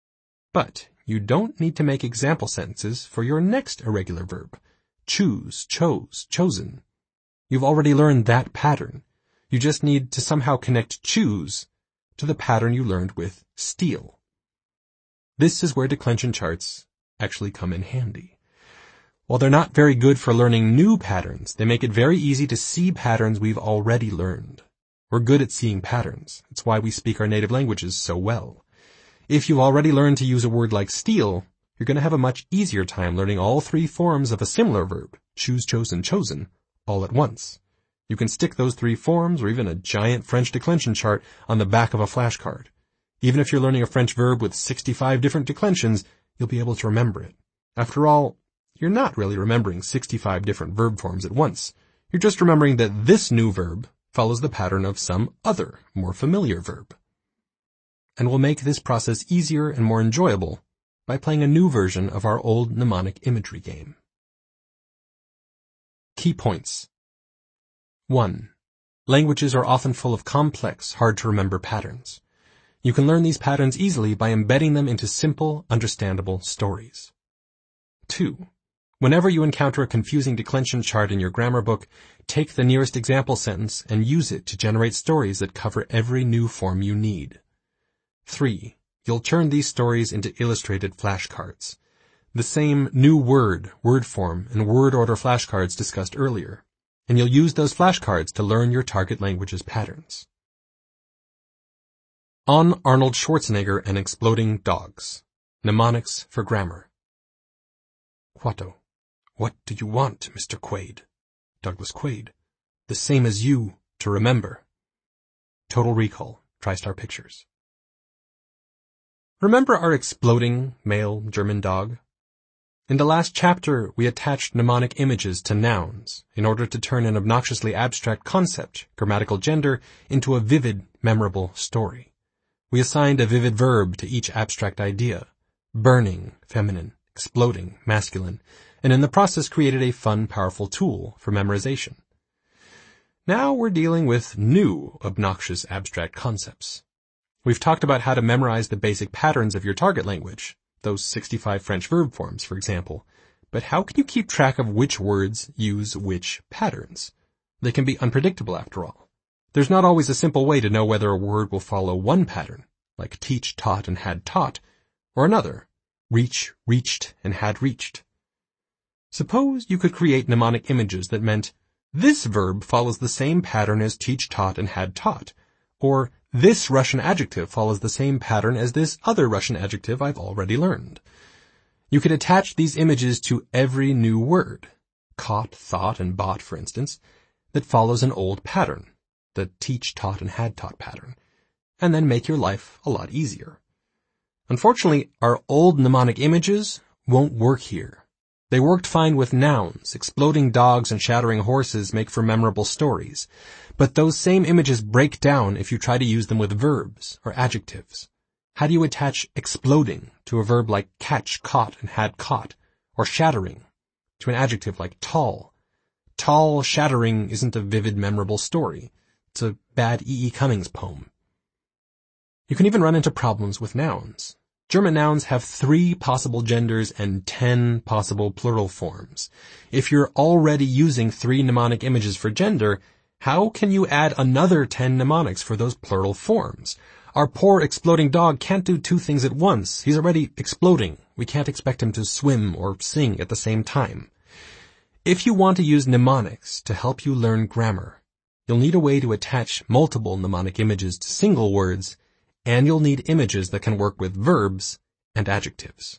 But you don't need to make example sentences for your next irregular verb. Choose, chose, chosen. You've already learned that pattern. You just need to somehow connect choose to the pattern you learned with steal. This is where declension charts actually come in handy. While they're not very good for learning new patterns, they make it very easy to see patterns we've already learned. We're good at seeing patterns. It's why we speak our native languages so well. If you've already learned to use a word like steal, you're going to have a much easier time learning all 3 forms of a similar verb, choose, chosen, chosen, all at once. You can stick those 3 forms, or even a giant French declension chart, on the back of a flashcard. Even if you're learning a French verb with 65 different declensions, you'll be able to remember it. After all, you're not really remembering 65 different verb forms at once. You're just remembering that this new verb follows the pattern of some other, more familiar verb. And we'll make this process easier and more enjoyable by playing a new version of our old mnemonic imagery game. Key points. 1. Languages are often full of complex, hard-to-remember patterns. You can learn these patterns easily by embedding them into simple, understandable stories. 2. Whenever you encounter a confusing declension chart in your grammar book, take the nearest example sentence and use it to generate stories that cover every new form you need. 3. You'll turn these stories into illustrated flashcards. The same new word, word form, and word order flashcards discussed earlier. And you'll use those flashcards to learn your target language's patterns. On Arnold Schwarzenegger and Exploding Dogs. Mnemonics for Grammar. Quatto. What do you want, Mr. Quaid? Douglas Quaid. The same as you, to remember. Total Recall. TriStar Pictures. Remember our exploding male German dog? In the last chapter, we attached mnemonic images to nouns in order to turn an obnoxiously abstract concept, grammatical gender, into a vivid, memorable story. We assigned a vivid verb to each abstract idea. Burning, feminine, exploding, masculine, and in the process created a fun, powerful tool for memorization. Now we're dealing with new, obnoxious abstract concepts. We've talked about how to memorize the basic patterns of your target language, those 65 French verb forms, for example. But how can you keep track of which words use which patterns? They can be unpredictable after all. There's not always a simple way to know whether a word will follow one pattern, like teach, taught, and had taught, or another, reach, reached, and had reached. Suppose you could create mnemonic images that meant, this verb follows the same pattern as teach, taught, and had taught, or this Russian adjective follows the same pattern as this other Russian adjective I've already learned. You could attach these images to every new word, caught, thought, and bought, for instance, that follows an old pattern, the teach, taught, and had taught pattern, and then make your life a lot easier. Unfortunately, our old mnemonic images won't work here. They worked fine with nouns. Exploding dogs and shattering horses make for memorable stories. But those same images break down if you try to use them with verbs or adjectives. How do you attach exploding to a verb like catch, caught, and had caught, or shattering to an adjective like tall? Tall shattering isn't a vivid, memorable story. It's a bad E. E. Cummings poem. You can even run into problems with nouns. German nouns have 3 possible genders and 10 possible plural forms. If you're already using 3 mnemonic images for gender, how can you add another 10 mnemonics for those plural forms? Our poor exploding dog can't do 2 things at once. He's already exploding. We can't expect him to swim or sing at the same time. If you want to use mnemonics to help you learn grammar, you'll need a way to attach multiple mnemonic images to single words, and you'll need images that can work with verbs and adjectives.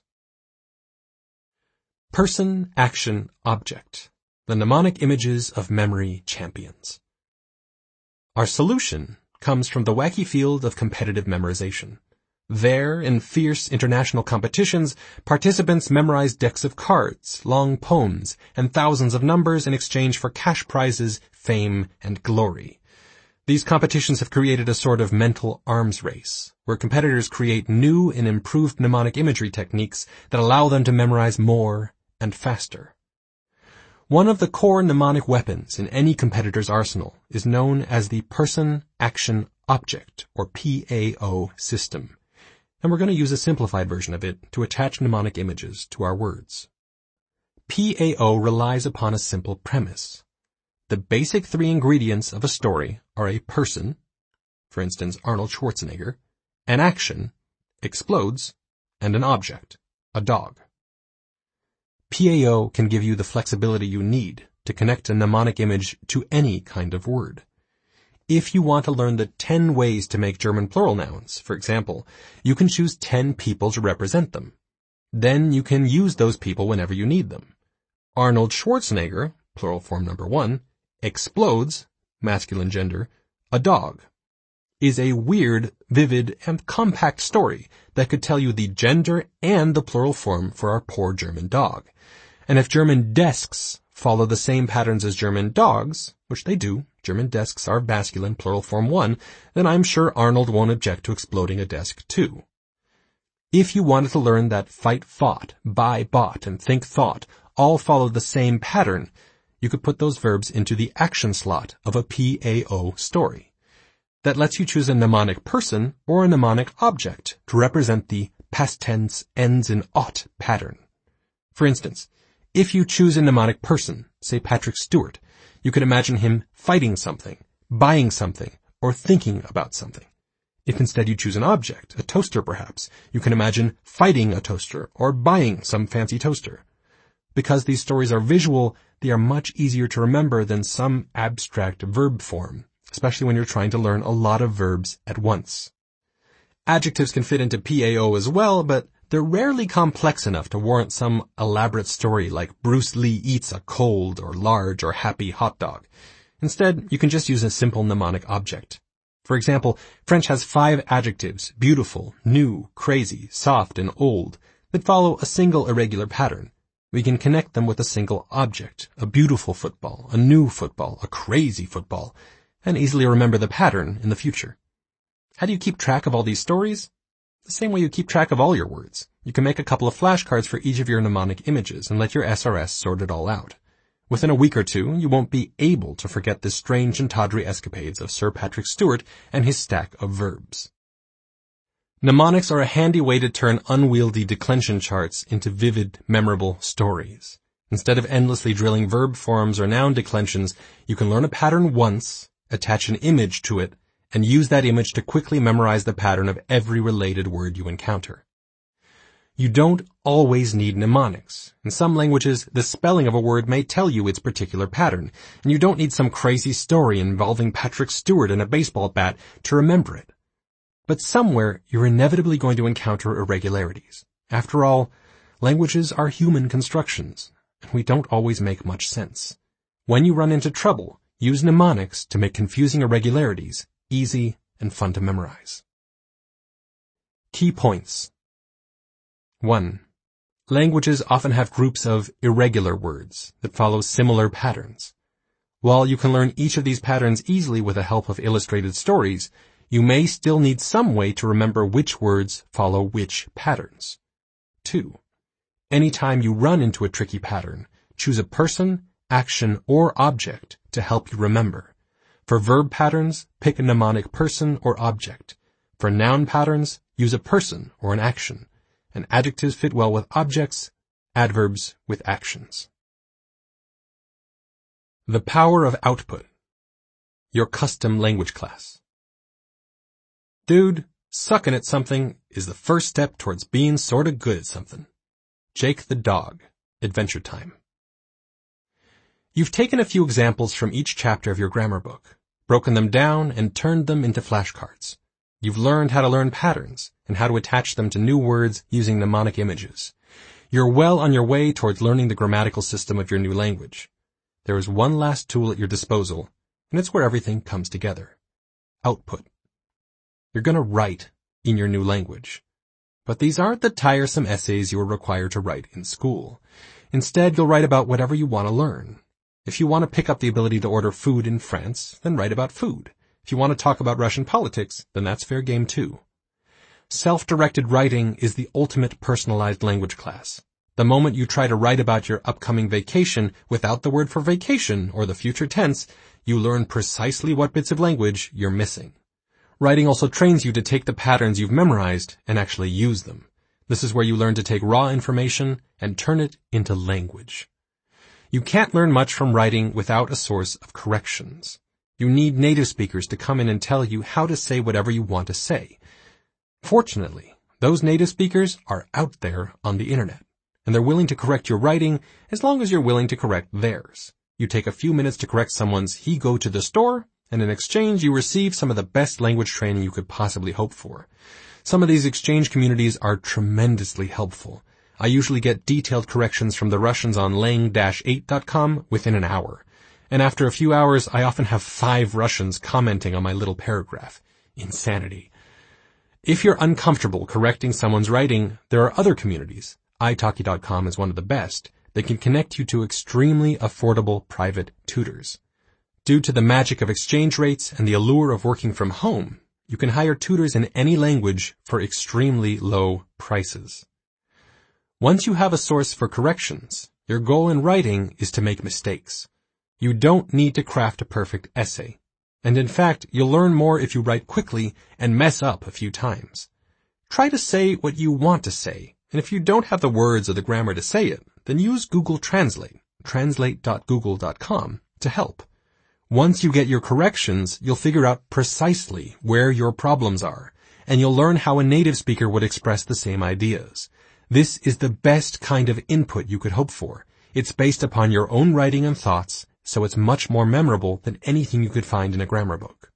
Person, action, object. The mnemonic images of memory champions. Our solution comes from the wacky field of competitive memorization. There, in fierce international competitions, participants memorize decks of cards, long poems, and thousands of numbers in exchange for cash prizes, fame, and glory. These competitions have created a sort of mental arms race, where competitors create new and improved mnemonic imagery techniques that allow them to memorize more and faster. One of the core mnemonic weapons in any competitor's arsenal is known as the Person, Action, Object, or PAO system, and we're going to use a simplified version of it to attach mnemonic images to our words. PAO relies upon a simple premise. The basic 3 ingredients of a story are a person, for instance Arnold Schwarzenegger, an action, explodes, and an object, a dog. PAO can give you the flexibility you need to connect a mnemonic image to any kind of word. If you want to learn the 10 ways to make German plural nouns, for example, you can choose 10 people to represent them. Then you can use those people whenever you need them. Arnold Schwarzenegger, plural form number 1, explodes, masculine gender, a dog, is a weird, vivid, and compact story that could tell you the gender and the plural form for our poor German dog. And if German desks follow the same patterns as German dogs, which they do, German desks are masculine, plural form 1, then I'm sure Arnold won't object to exploding a desk too. If you wanted to learn that fight fought, buy bought, and think thought all follow the same pattern, you could put those verbs into the action slot of a PAO story. That lets you choose a mnemonic person or a mnemonic object to represent the past tense ends in ought pattern. For instance, if you choose a mnemonic person, say Patrick Stewart, you could imagine him fighting something, buying something, or thinking about something. If instead you choose an object, a toaster perhaps, you can imagine fighting a toaster or buying some fancy toaster. Because these stories are visual, they are much easier to remember than some abstract verb form, especially when you're trying to learn a lot of verbs at once. Adjectives can fit into PAO as well, but they're rarely complex enough to warrant some elaborate story like Bruce Lee eats a cold or large or happy hot dog. Instead, you can just use a simple mnemonic object. For example, French has 5 adjectives, beautiful, new, crazy, soft, and old, that follow a single irregular pattern. We can connect them with a single object, a beautiful football, a new football, a crazy football, and easily remember the pattern in the future. How do you keep track of all these stories? The same way you keep track of all your words. You can make a couple of flashcards for each of your mnemonic images and let your SRS sort it all out. Within a week or two, you won't be able to forget the strange and tawdry escapades of Sir Patrick Stewart and his stack of verbs. Mnemonics are a handy way to turn unwieldy declension charts into vivid, memorable stories. Instead of endlessly drilling verb forms or noun declensions, you can learn a pattern once, attach an image to it, and use that image to quickly memorize the pattern of every related word you encounter. You don't always need mnemonics. In some languages, the spelling of a word may tell you its particular pattern, and you don't need some crazy story involving Patrick Stewart and a baseball bat to remember it. But somewhere, you're inevitably going to encounter irregularities. After all, languages are human constructions, and we don't always make much sense. When you run into trouble, use mnemonics to make confusing irregularities easy and fun to memorize. Key points. 1. Languages often have groups of irregular words that follow similar patterns. While you can learn each of these patterns easily with the help of illustrated stories, you may still need some way to remember which words follow which patterns. 2. Anytime you run into a tricky pattern, choose a person, action, or object to help you remember. For verb patterns, pick a mnemonic person or object. For noun patterns, use a person or an action. And adjectives fit well with objects, adverbs with actions. The power of output. Your custom language class. Dude, sucking at something is the first step towards being sorta good at something. Jake the Dog, Adventure Time. You've taken a few examples from each chapter of your grammar book, broken them down and turned them into flashcards. You've learned how to learn patterns and how to attach them to new words using mnemonic images. You're well on your way towards learning the grammatical system of your new language. There is one last tool at your disposal, and it's where everything comes together. Output. You're going to write in your new language. But these aren't the tiresome essays you were required to write in school. Instead, you'll write about whatever you want to learn. If you want to pick up the ability to order food in France, then write about food. If you want to talk about Russian politics, then that's fair game too. Self-directed writing is the ultimate personalized language class. The moment you try to write about your upcoming vacation without the word for vacation or the future tense, you learn precisely what bits of language you're missing. Writing also trains you to take the patterns you've memorized and actually use them. This is where you learn to take raw information and turn it into language. You can't learn much from writing without a source of corrections. You need native speakers to come in and tell you how to say whatever you want to say. Fortunately, those native speakers are out there on the internet, and they're willing to correct your writing as long as you're willing to correct theirs. You take a few minutes to correct someone's "he go to the store," and in exchange you receive some of the best language training you could possibly hope for. Some of these exchange communities are tremendously helpful. I usually get detailed corrections from the Russians on lang-8.com within an hour. And after a few hours, I often have 5 Russians commenting on my little paragraph. Insanity. If you're uncomfortable correcting someone's writing, there are other communities. italki.com is one of the best. They can connect you to extremely affordable private tutors. Due to the magic of exchange rates and the allure of working from home, you can hire tutors in any language for extremely low prices. Once you have a source for corrections, your goal in writing is to make mistakes. You don't need to craft a perfect essay. And in fact, you'll learn more if you write quickly and mess up a few times. Try to say what you want to say, and if you don't have the words or the grammar to say it, then use Google Translate, translate.google.com, to help. Once you get your corrections, you'll figure out precisely where your problems are, and you'll learn how a native speaker would express the same ideas. This is the best kind of input you could hope for. It's based upon your own writing and thoughts, so it's much more memorable than anything you could find in a grammar book.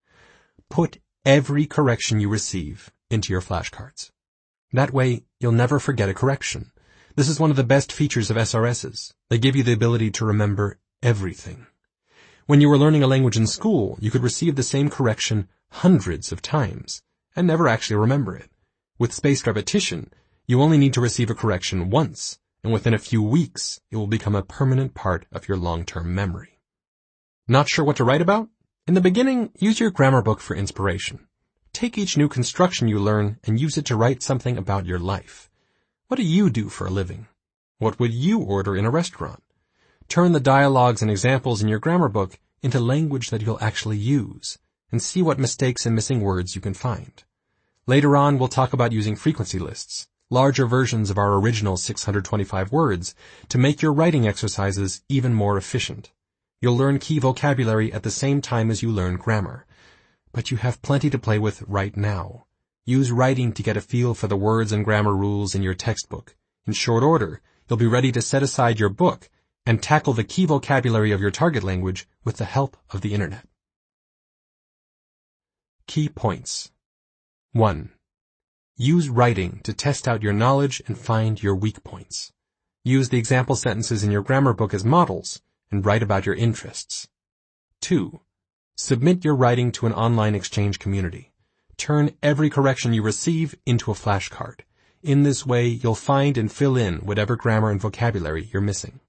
Put every correction you receive into your flashcards. That way, you'll never forget a correction. This is one of the best features of SRSs. They give you the ability to remember everything. When you were learning a language in school, you could receive the same correction hundreds of times and never actually remember it. With spaced repetition, you only need to receive a correction once, and within a few weeks, it will become a permanent part of your long-term memory. Not sure what to write about? In the beginning, use your grammar book for inspiration. take each new construction you learn and use it to write something about your life. What do you do for a living? What would you order in a restaurant? Turn the dialogues and examples in your grammar book into language that you'll actually use, and see what mistakes and missing words you can find. Later on, we'll talk about using frequency lists, larger versions of our original 625 words, to make your writing exercises even more efficient. You'll learn key vocabulary at the same time as you learn grammar. But you have plenty to play with right now. Use writing to get a feel for the words and grammar rules in your textbook. In short order, you'll be ready to set aside your book and tackle the key vocabulary of your target language with the help of the internet. Key points. 1. Use writing to test out your knowledge and find your weak points. Use the example sentences in your grammar book as models and write about your interests. 2. Submit your writing to an online exchange community. Turn every correction you receive into a flashcard. In this way, you'll find and fill in whatever grammar and vocabulary you're missing.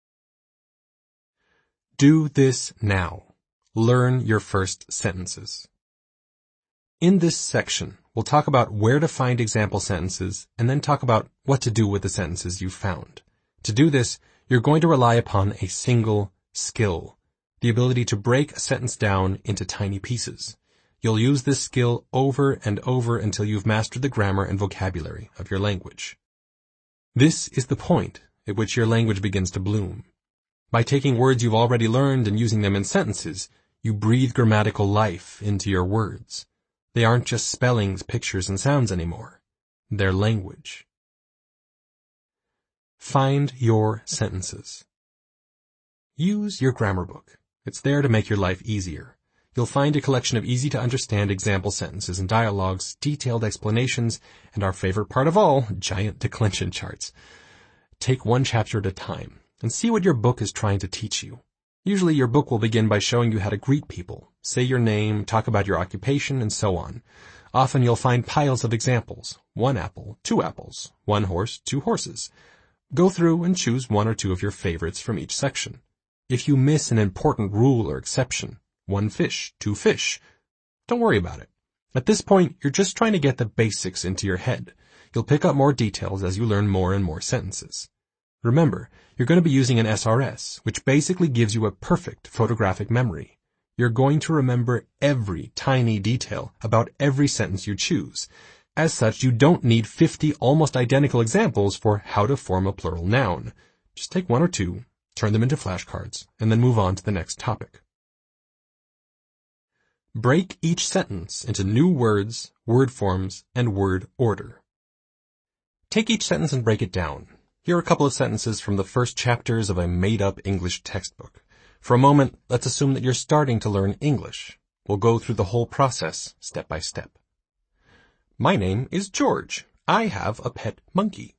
Do this now. Learn your first sentences. In this section, we'll talk about where to find example sentences and then talk about what to do with the sentences you've found. To do this, you're going to rely upon a single skill, the ability to break a sentence down into tiny pieces. You'll use this skill over and over until you've mastered the grammar and vocabulary of your language. This is the point at which your language begins to bloom. By taking words you've already learned and using them in sentences, you breathe grammatical life into your words. They aren't just spellings, pictures, and sounds anymore. They're language. Find your sentences. Use your grammar book. It's there to make your life easier. You'll find a collection of easy-to-understand example sentences and dialogues, detailed explanations, and our favorite part of all, giant declension charts. Take one chapter at a time and see what your book is trying to teach you. Usually your book will begin by showing you how to greet people, say your name, talk about your occupation, and so on. Often you'll find piles of examples. 1 apple, 2 apples, 1 horse, 2 horses. Go through and choose 1 or 2 of your favorites from each section. If you miss an important rule or exception, 1 fish, 2 fish, don't worry about it. At this point, you're just trying to get the basics into your head. You'll pick up more details as you learn more and more sentences. Remember, you're going to be using an SRS, which basically gives you a perfect photographic memory. You're going to remember every tiny detail about every sentence you choose. As such, you don't need 50 almost identical examples for how to form a plural noun. Just take 1 or 2, turn them into flashcards, and then move on to the next topic. Break each sentence into new words, word forms, and word order. Take each sentence and break it down. Here are a couple of sentences from the first chapters of a made-up English textbook. For a moment, let's assume that you're starting to learn English. We'll go through the whole process, step by step. My name is George. I have a pet monkey.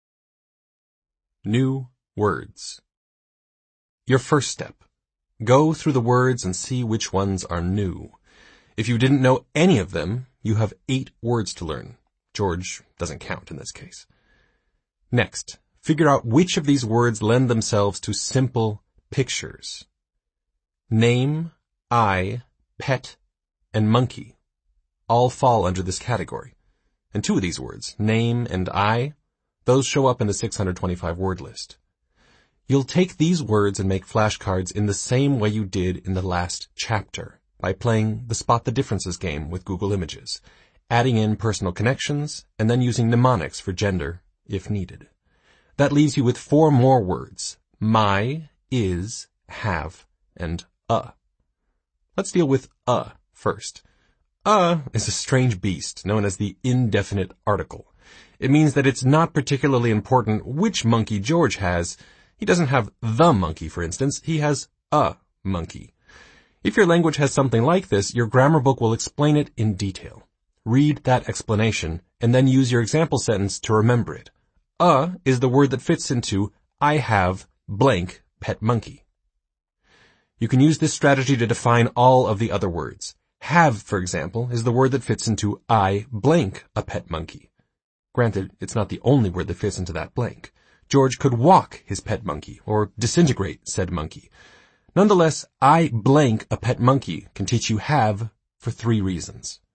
New words. Your first step. Go through the words and see which ones are new. If you didn't know any of them, you have 8 words to learn. George doesn't count in this case. Next, figure out which of these words lend themselves to simple pictures. Name, I, pet, and monkey all fall under this category. And 2 of these words, name and I, those show up in the 625 word list. You'll take these words and make flashcards in the same way you did in the last chapter, by playing the Spot the Differences game with Google Images, adding in personal connections, and then using mnemonics for gender, if needed. That leaves you with 4 more words, my, is, have, and Let's deal with first. Is a strange beast known as the indefinite article. It means that it's not particularly important which monkey George has. He doesn't have the monkey, for instance. He has a monkey. If your language has something like this, your grammar book will explain it in detail. Read that explanation, and then use your example sentence to remember it. Is the word that fits into I have blank pet monkey. You can use this strategy to define all of the other words. Have, for example, is the word that fits into I blank a pet monkey. Granted, it's not the only word that fits into that blank. George could walk his pet monkey, or disintegrate said monkey. Nonetheless, I blank a pet monkey can teach you have for 3 reasons.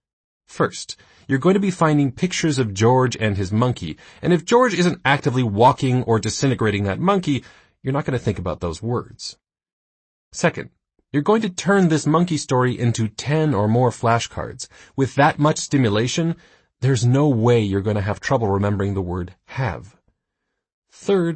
First, you're going to be finding pictures of George and his monkey, and if George isn't actively walking or disintegrating that monkey, you're not going to think about those words. Second, you're going to turn this monkey story into 10 or more flashcards. With that much stimulation, there's no way you're going to have trouble remembering the word have. Third,